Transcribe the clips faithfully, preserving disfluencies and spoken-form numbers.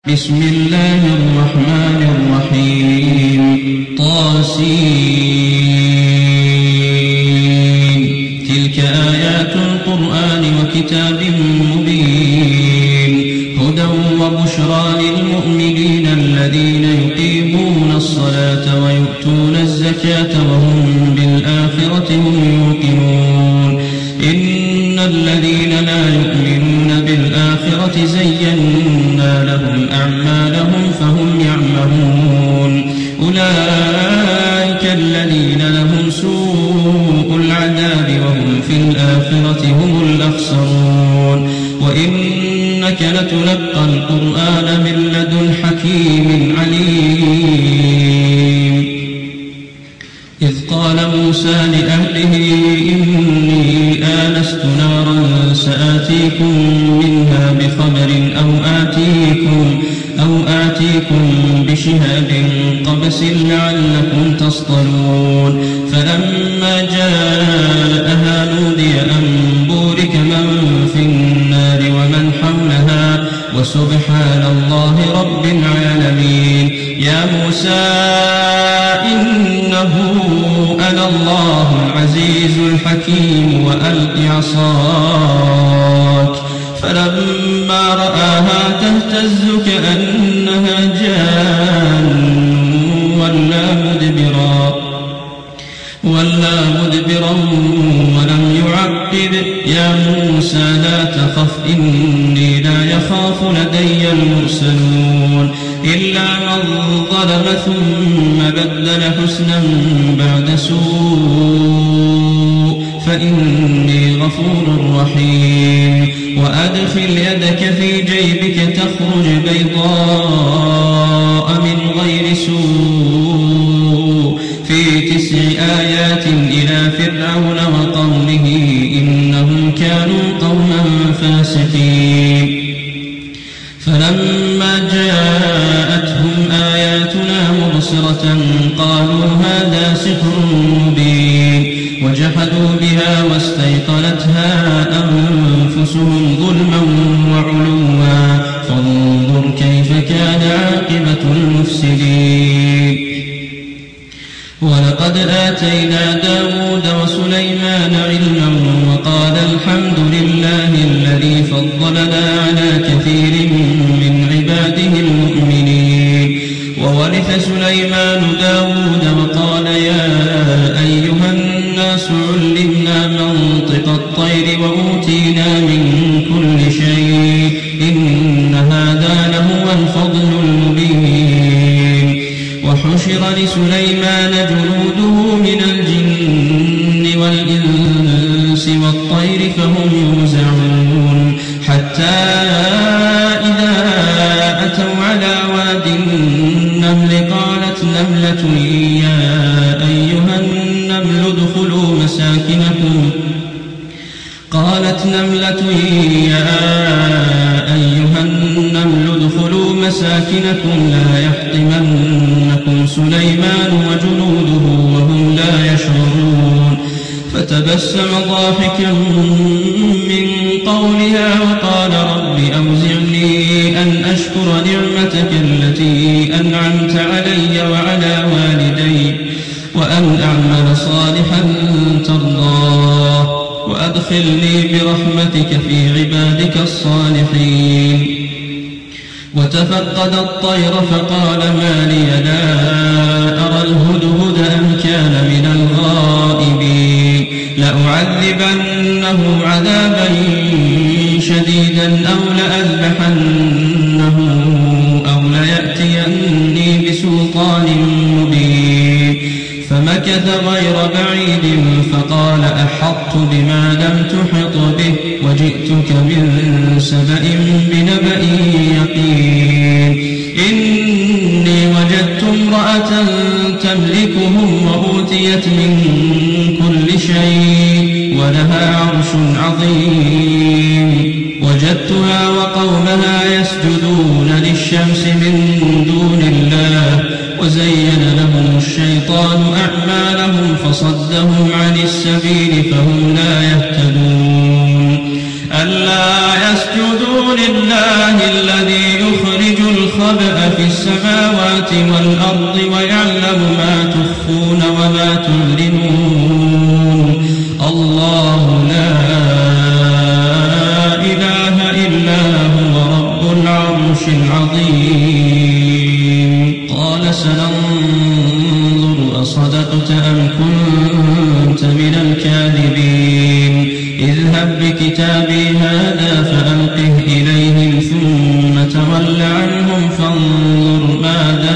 بسم الله الرحمن الرحيم طاسين تلك آيات القرآن وكتاب مبين هدى وبشرى للمؤمنين الذين يقيمون الصلاة ويؤتون الزكاة وهم بالآخرة هم يوقنون إن الذين لا يؤمنون بالآخرة زينا لهم أعمالهم فهم يعمهون أولئك الذين لهم سوء العذاب وهم في الآخرة هم الأخسرون وإنك لتلقى القرآن من لدن حكيم عليم إذ قال موسى لأهله إني آنست نارا سآتيكم منها بخبر أو آتيكم, أو آتيكم بشهاب قبس لعلكم تصطلون فلما جاءها نودي أن بورك من في النار ومن حولها وسبحان الله رب العالمين يا موسى إنه أنا الله العزيز الحكيم وألق عصاك فلما رآها تهتز كأنها جان ولا مدبرا ولا مدبرا ولم يعقب يا موسى لا تخف إني لا يخاف لدي المرسلون إلا من ظلم ثم بدل حسنا بعد سوء فإني غفور رحيم وأدخل يدك في جيبك تخرج بيضاء من غير سوء في تسع آيات إلى فرعون وقومه إنهم كانوا قوما فاسقين فلما جاءتهم آياتنا مبصرة قالوا هذا سحر مبين وجحدوا بها واستيقنتها أنفسهم ظلما وعلوا فانظر كيف كان عاقبة المفسدين ولقد آتينا داود وسليمان علما وقال الحمد لله الذي فضلنا على كثير من عباده المؤمنين وورث سليمان داود وقال يا أيها الناس علمنا منطق الطير وأوتينا من كل شيء إن هذا لهو الفضل المبين وحشر لسليمان جنوده من الجن والإنس والطير فهم يوزعون حتى إذا أتوا على واد النمل قالت نملة يا أيها النمل ادخلوا مساكنكم قالت نملة يا أيها النمل ادخلوا مساكنكم لا يحطمنكم سليمان وجنوده وهم لا يشعرون فتبسم ضاحكا من قولها وقال رب أوزعني أن أشكر نعمتك التي أنعمت علي وعلى والدي وأن أعمل صالحا ترضاه وأدخلني برحمتك في عبادك الصالحين وتفقد الطير فقال ما لي لا أرى الهدهد أم كان من الغائبين لأعذبنه عذابا شديدا أو لأذبحنه أو ليأتيني بسلطان مبين فمكث غير بعيد فقال أحطت بما لم تحط به وجئتك من سبأ بنبأ يقين إني وجدت امرأة تملكهم وأوتيت من كل شيء ولها عرش عظيم وجدتها وقومها يسجدون للشمس من دون الله وزين لهم الشيطان أعمالهم فصدهم عن السبيل فهم لا يهتدون ألا يسجدوا لله الذي يخرج الخبء الخبأ في السماوات والأرض ويعلم ما تخفون وما تعلنون الله لا إله إلا هو رب العرش العظيم قال سننظر أصدقت أم كنت من الكاذبين اذهب بكتابي هذا فألقه إليهم ثم تول عنهم فانظر ماذا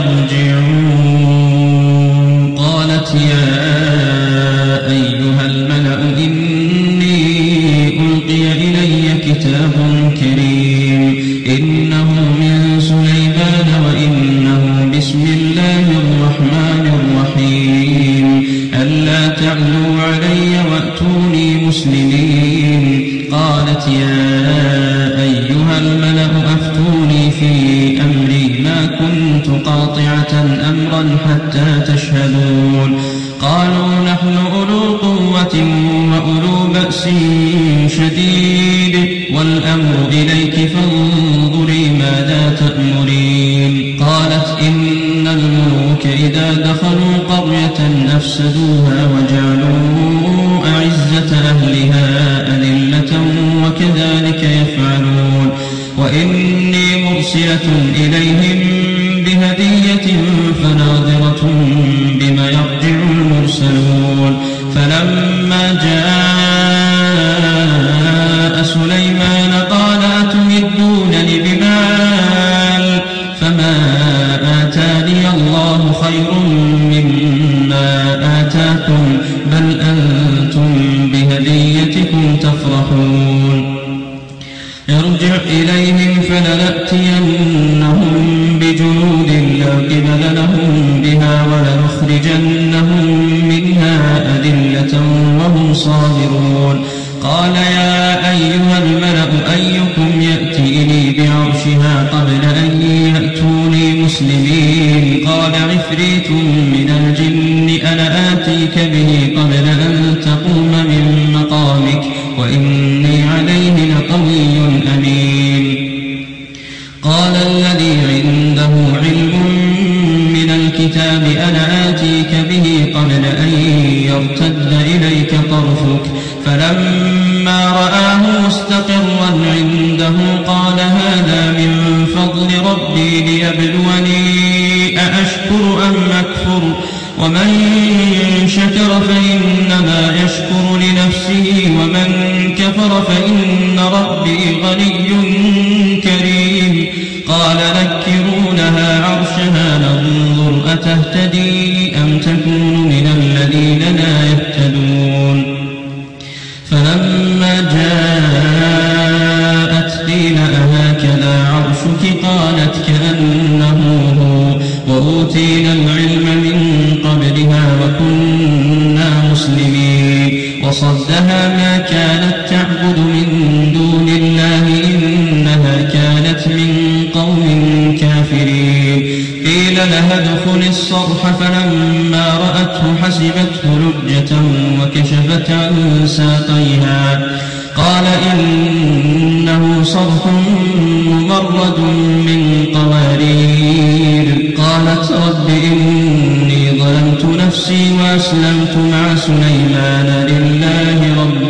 يرجعون قالت يا أيها الملأ إني ألقي إلي كتاب كريم إنه من سليمان وإنه بسم الله الرحمن الرحيم ألا تعلوا علي وأتوني مسلمين قالت يا أيها الملأ أفتوني في أمري ما كنت قاطعة أمرا حتى تشهدون قالوا نحن أولو قوة وأولو بأس شديد والأمر إليك فانظري ماذا تأمرين قالت إن الملوك إذا دخلوا قرية أفسدوها وجعلوا أعزة أهلها أذلة وكذلك يفعلون وإني مرسلة إليهم بهدية فناظرة بما يرجع المرسلون فلما جاء سليمان قال أتمدونني بمال فما آتاني الله خير مما آتاكم بل أنتم بهديتكم تفرحون ارجع إليهم فلنأتينهم بجنود لا قبل لهم بها ولنخرجنهم منها أذلة وهم صاغرون قال يا أيها الملأ أيكم يأتيني بعرشها قبل أن يأتوني مسلمين قال عفريت من الجن أنا آتيك به قبل أن تقوم من مقامك وإني عليه لقوي أمين قال الذي عنده علم من الكتاب أنا آتيك به قبل أن يرتد إليك طرفك فلما رآه مستقرا عنده قال هذا من فضل ربي ليبلوني أأشكر أم أكفر ومن شكر فإنما يشكر لنفسه ومن كفر فإن ربي غني كريم قال نكروا لها عرشها ننظر أتهتدي أم تكون من الذين لا يهتدون فلما جاءت قيل أهكذا عرشك قالت كأنه هو وأوتينا العلم من قبلها وكنا مسلمين وصدها ما كانت تعبد من دون الله إنها كانت من قوم كافرين قيل لها ادخل الصرح فلما رأته حسبته لجة وكشفت عن ساقيها قال إنه صرح ممرد من قوارير قالت رب إني ظلمت نفسي وأسلمت مع سليمان لله رب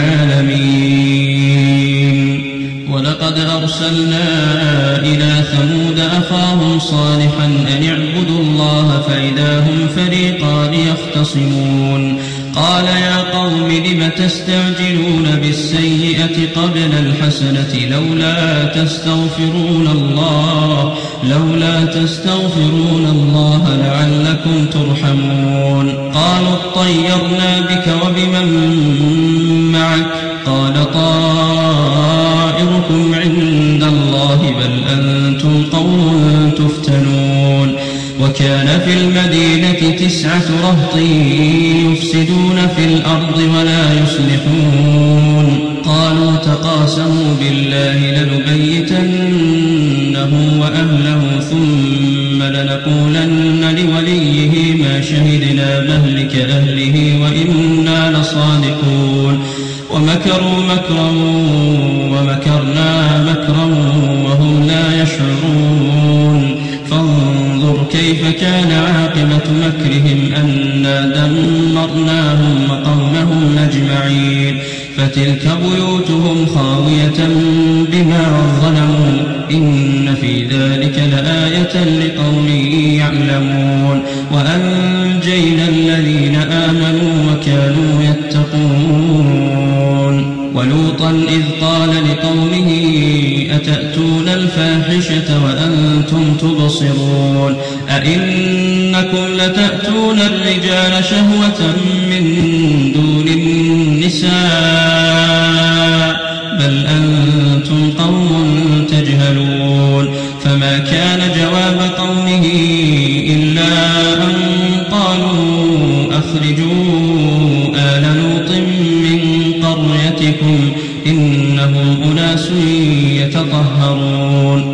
العالمين ولقد أرسلنا إلى ثمود أخاهم صالحا أن اعبدوا الله فإذا هم فريقان يختصمون قال يا قوم لم تستعجلون بالسيئة قبل الحسنة لولا تستغفرون الله لولا تستغفرون الله لعلكم ترحمون قالوا اطيرنا بك وبمن معك قال طائركم عند الله بل أنتم قوم تفتنون وكان في المدينة تسعة رهط يفسدون في الأرض ولا يصلحون قالوا تقاسموا بالله لنبيتنه وأهله ثم لنقولن لوليه ما شهدنا مهلك أهله وإنا لصادقون ومكروا مكرا ومكرنا مكرا وهم لا يشعرون كيف كان عاقبة مكرهم أنا دمرناهم وقومهم أجمعين فتلك بيوتهم خاوية بما ظلموا إن في ذلك لآية لقوم يعلمون وأنجينا الذين آمنوا وكانوا يتقون ولوطا إذ قال لقومه أتأتون الفاحشة وأنتم تبصرون أئنكم لتأتون الرجال شهوة من دون النساء بل أنتم قوم تجهلون فما كان جواب قومه إلا أن قالوا أخرجوا آل لوط من قريتكم إنهم أناس يتطهرون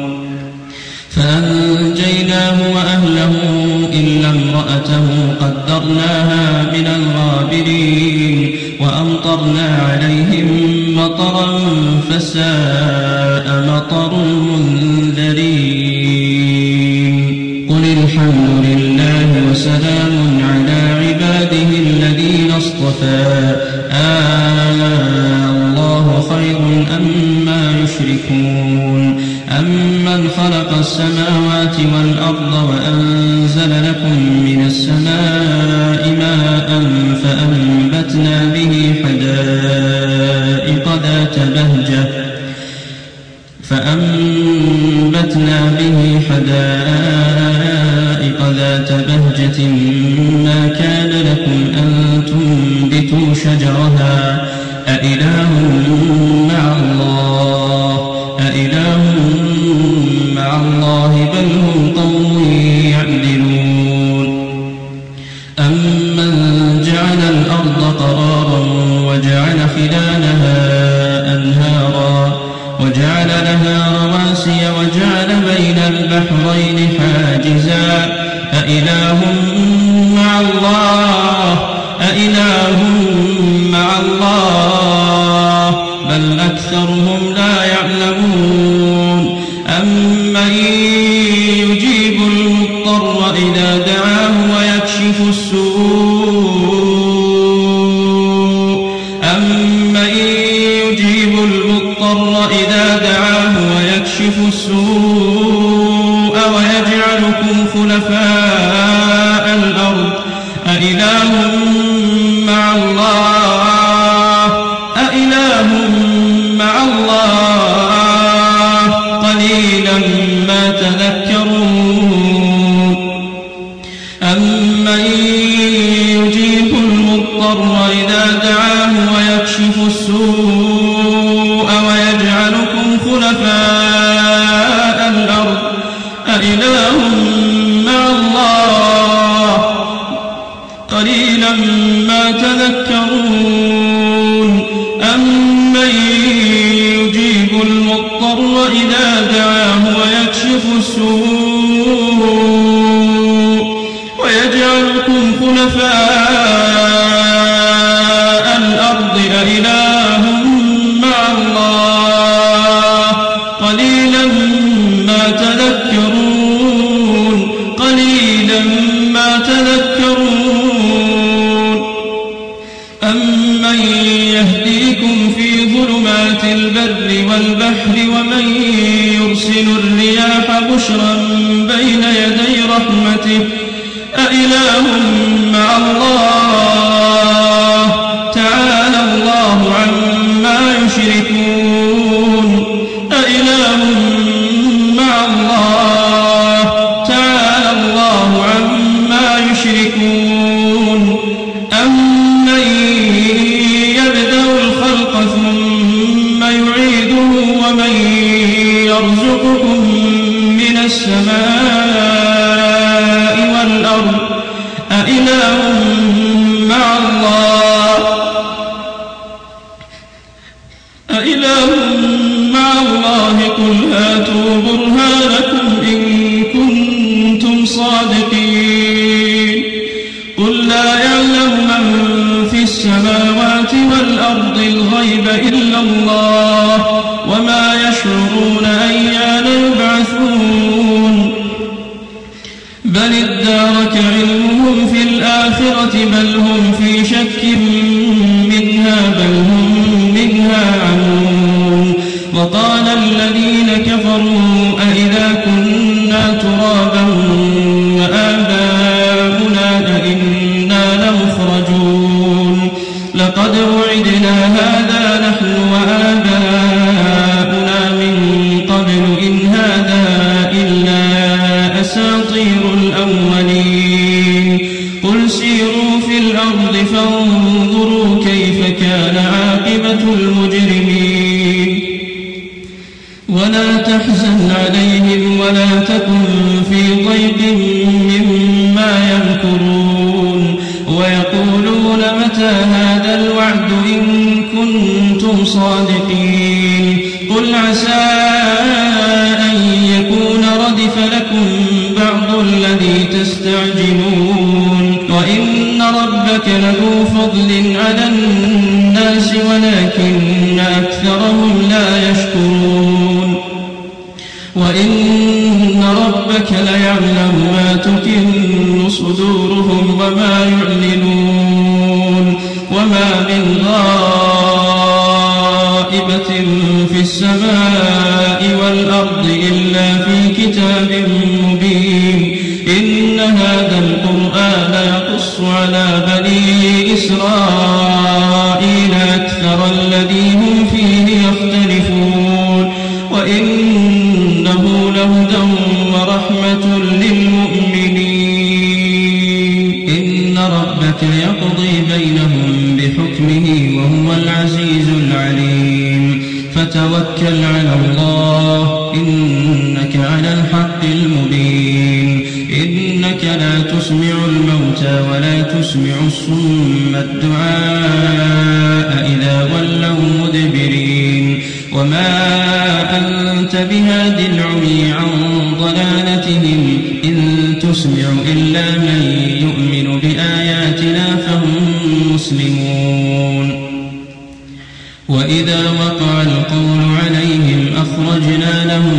فأنجيناه وأهله إلا امرأته قدرناها من الغابرين وأمطرنا عليهم مطرا فساء مطر المنذرين قل الحمد لله وسلام على عباده الذين اصطفى الله خير أما يشركون أمن خلق السماوات والأرض وأنزل لكم من السماء ماء فأنبتنا به حدائق ذات بهجة فأنبتنا به حدائق ذات بهجة ما كان لكم أن تنبتوا شجرها أإله مع الله أإله مع الله بل هم قوم يعدلون أمن جعل الأرض قرارا وجعل خلالها أنهارا وجعل لها رواسي وجعل بين البحرين حاجزا أإله مع الله أإله مع الله بل أكثرهم لا يعلمون أمن يجيب المضطر إذا دعاه ويكشف السوء أمن يجيب المضطر إذا دعاه ويكشف السوء ويجعلكم خلفاء الأرض أإله مع الله أإله مع الله قليلا ما تذكرون أمن يجيب المضطر إذا دعاه ويكشف السوء ويجعلكم خلفاء الأرض أإله مع الله قليلا ما تذكرون أمن يجيب المضطر إذا دعاه ويكشف السوء ويجعلكم خلفاء الأرض أإله مع الله قليلا ما تذكرون قليلا ما تذكرون أمن يهديكم في ظلمات البر والبحر ومن يرسل الرياح بشرا بين يدي رحمته أإله مع الله تعالى الله عما يشركون أإله مع الله تعالى الله عما يشركون أمن يبدأ الخلق ثم يعيده ومن يرزقكم من السماء والأرض أإله مع الله أإله مع الله قل هاتوا برهانكم إن كنتم صادقين قل لا يعلم من في السماوات والأرض الغيب إلا الله وما يشعرون أيان يبعثون بل الآخرة بل هم في شك منها بل هم منها عمون وقال الذين كفروا أئذا كنا ترابا وآباؤنا أئنا لمخرجون لقد وعدنا هذا نحن وآباؤنا من قبل إن هذا إلا أساطير الأولين قل سيروا في الأرض فانظروا كيف كان عاقبة المجرمين ولا تحزن عليهم ولا تكن في ضيق مما يمكرون ويقولون متى هذا الوعد إن كنتم صادقين قل عسى أن يكون ردف لكم بعض الذي تستعجلون وإن ربك لذو فضل على الناس ولكن أكثرهم لا يشكرون وإن ربك ليعلم ما تكن صدورهم وما يعلنون وما من غائبة في السماء والأرض إلا في كتاب مبين إن هذا القرآن يقص على بني إسرائيل أكثر الذي هم فيه يختلفون وإنه لهدى ورحمة للمؤمنين إن ربك يقضي بينهم بحكمه وهو العزيز العليم فتوكل على الله إنك على الحق المبين إنك لا تسمع الموتى ولا تسمع الصم الدعاء إذا ولوا مدبرين وما أنت بهاد العمي عن ضلالتهم إن تسمع إلا من يؤمن بآياتنا فهم مسلمون وإذا وقع القول عليهم أخرجنا لهم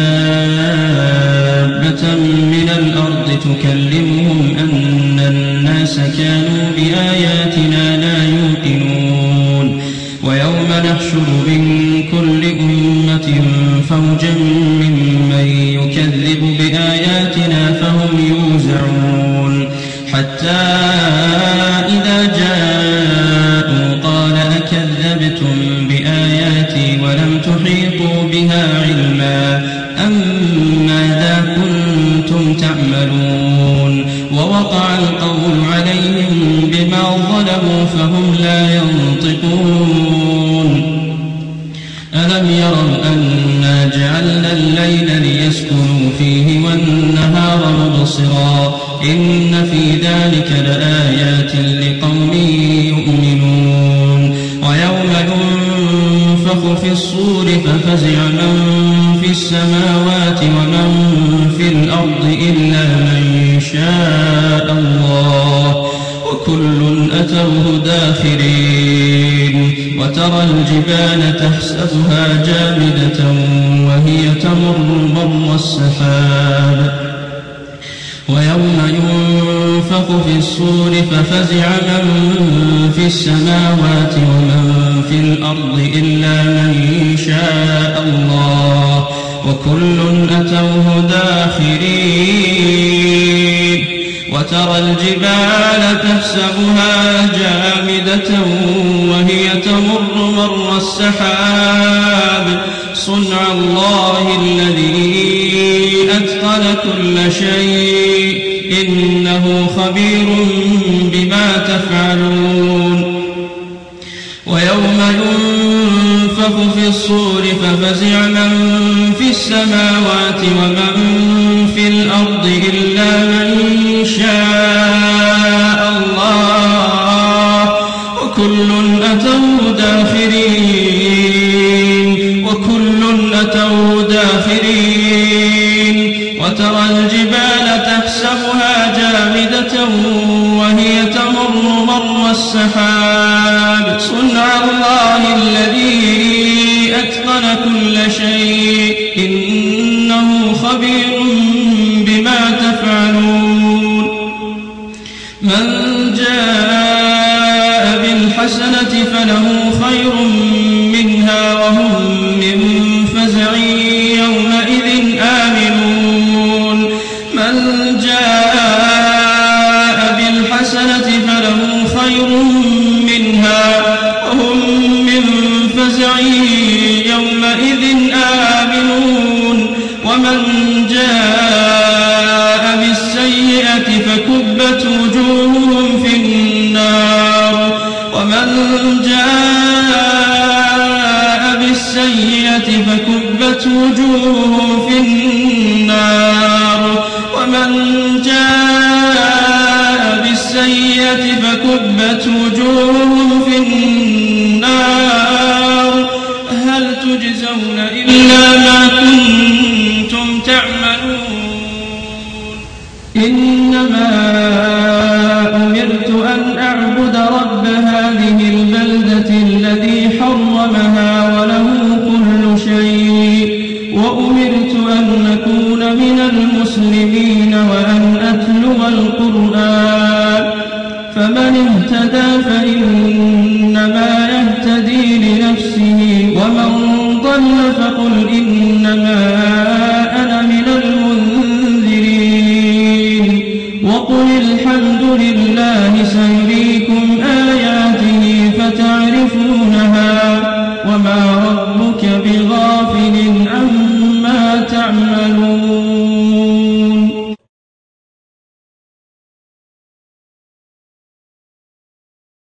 دابة من الأرض تكلمهم أن الناس كانوا بآياتنا لا يوقنون ويوم نحشر من كل أمة فوجا ممن يكذب بآياتنا فهم يوزعون حتى إذا جاءوا قال أكذبتم بآياتي ولم تحيطوا بها علما أم ماذا كنتم تعملون ووقع القول عليهم بما ظلموا فهم لا ينطقون ألم يروا أنا جعلنا الليل ليسكنوا فيه والنهار مبصرا إن في ذلك لآيات لقوم يؤمنون ويوم ينفخ في الصور ففزع من في السماوات ومن في الأرض إلا من شاء الله وكل أتوه داخرين وترى الجبال تحسبها جامدة وهي تمر مر السحاب ويوم ينفخ في الصور ففزع من في السماوات ومن في الأرض إلا من شاء الله وكل أتوه داخرين وترى الجبال تحسبها جامدة وهي تمر مر السحاب صنع الله الذي أتقن كل شيء إنه خبير بما تفعلون ويوم ينفخ في الصور ففزع من في السماوات ومن في الأرض إلا من شاء الله وكل أتوه داخرين وكل أتوه داخرين وترى الجبال تحسبها جامدة وهي تمر مر السحاب صنع الله الذي أتقن كل شيء إنه خبير بما تفعلون من جاء ومن جاء بالحسنة فله خير منها وهم من فزع يومئذ آمنون ومن جاء بالسيئة فكبت وجوههم في النار ومن جاء بالسيئة فكبت وجوههم في النار ومن جاء بالسيئة فكبت وجوههم في النار هل تجزون إلا ما كنتم تعملون إنما أمرت أن أعبد رب هذه البلدة الذي حرمها وله كل شيء وأمرت أن أكون من المسلمين وأن أتلو القرآن فمن اهتدى فإنما يهتدي لنفسه ومن ضل فقل إنما أنا من المنذرين وقل الحمد لله سيريكم آياته فتعرفونها